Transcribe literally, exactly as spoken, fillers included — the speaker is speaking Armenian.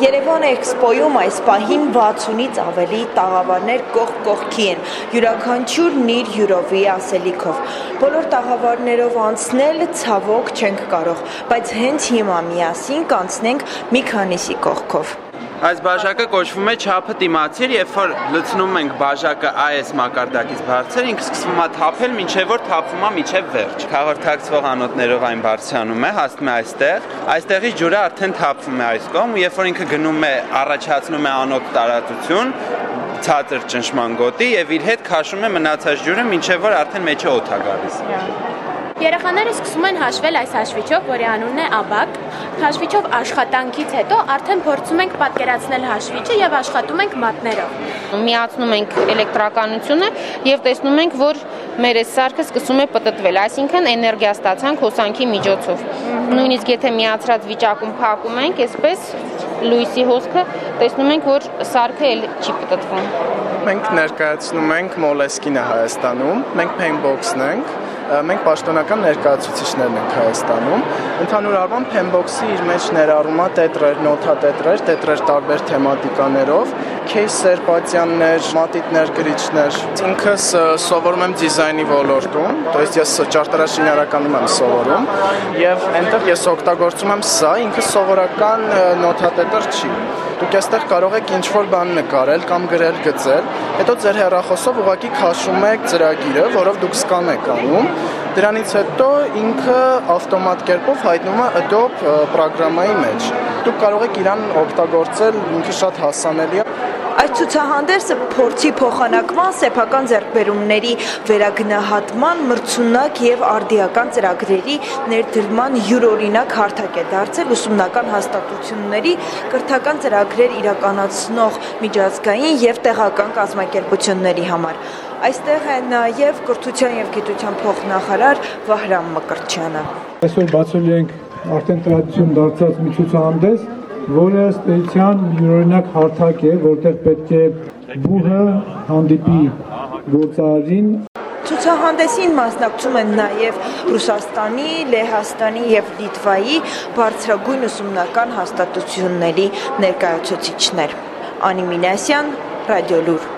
Երևան էքսպոյում այս պահին վաթսունից ավելի տաղավարներ կողք կողքի են, յուրաքանչյուրն իր հյուրովի ասելիքով։ Բոլոր տաղավարներով անցնել ցավոք չենք կարող, բայց հենց հիմա միասին կանցնենք մի քանիսի կողքով։ Այս բաժակը կոչվում է չափը դիմացիր, երբ որ լցնում ենք բաժակը այս մակարդակից բարձր, ինքը սկսում է թափել, մինչև որ թափվում է մինչև վերջ։ Հաղորդակցվող անոթներով այն բարձրանում է, հասնում է այստեղ, այստեղից ջուրը արդեն թափվում է այս կողմ, ու երբ որ ինքը գնում է, առաջացնում է անոթ տարածություն, ցածր ճնշման գոտի եւ իր հետ քաշում է մնացած ջուրը, մինչև որ արդեն մեջը օդ է գալիս։ Երեխաները սկսում են հաշվել այս հաշվիչով, որի անունն է աբակ։ Հաշվիչով աշխատանքից հետո արդեն փորձում ենք պատկերացնել հաշվիչը եւ աշխատում ենք մատներով։ Միացնում ենք էլեկտրականությունը եւ տեսնում ենք, որ մեր այս սարքը սկսում է պտտվել, այսինքն էներգիա ստացանք հոսանքի միջոցով։ Նույնիսկ եթե միացրած վիճակում փակում ենք, այսպես լույսի հոսքը տեսնում ենք, որ սարքը էլ չի պտտվում։ Մենք ներկայացնում ենք Moleskine Հայաստանում, մենք Paintbox-ն ենք, մենք պաշտոնական ներկայացուցիչներն ենք Հայաստանում։ Ընդհանուր առմամբ Paintbox-ը իր մեջ ներառում է տետրեր, նոթատետրեր, տետրեր տարբեր թեմատիկաներով, քեյսեր, պատյաններ, մատիտներ, գրիչներ։ Ինքս սովորում եմ դիզայնի ոլորտում, то есть ես ճարտարաշինարականում եմ սովորում, եւ այնտեղ ես օգտագործում եմ սա, ինքը սովորական նոթատետր չի։ Դուք այստեղ կարող եք ինչ-որ բան նկարել կամ գրել, գծել, հետո ձեր հեռախոսով ուղղակի քաշում եք ծրագիրը, որով դուք սկան եք անում։ Դրանից հետո ինքը ավտոմատ կերպով հայտնում է Adobe պրոգրամայի մեջ։ Դուք կարող եք իրան օգտագործել, ինքը շատ հասանելի է։ Այս ցուցահանդեսը փորձի փոխանակման, սեփական ձեռքբերումների վերագնահատման, մրցունակ եւ արդիական ծրագրերի ներդրման յուրօրինակ հարթակ է դարձել ուսումնական հաստատությունների, կրթական ծրագրեր իրականացնող միջազգային եւ տեղական կազմակերպությունների համար։ Այստեղ է նաեւ կրթության եւ գիտության փոխնախարար Վահրամ Մկրտչյանը։ Այսօր բացել ենք արդեն տրադիցիոն դարձած մի ցուցահանդես, որը ստեյցիան յուրօրինակ հարթակ է, որտեղ պետք է բուհը հանդիպի գործարարին։ Ցուցահանդեսին մասնակցում են նաև Ռուսաստանի, Լեհաստանի եւ Լիտվայի բարձրագույն ուսումնական հաստատությունների ներկայացուցիչներ։ Անի Մինասյան, Ռադիոլուր։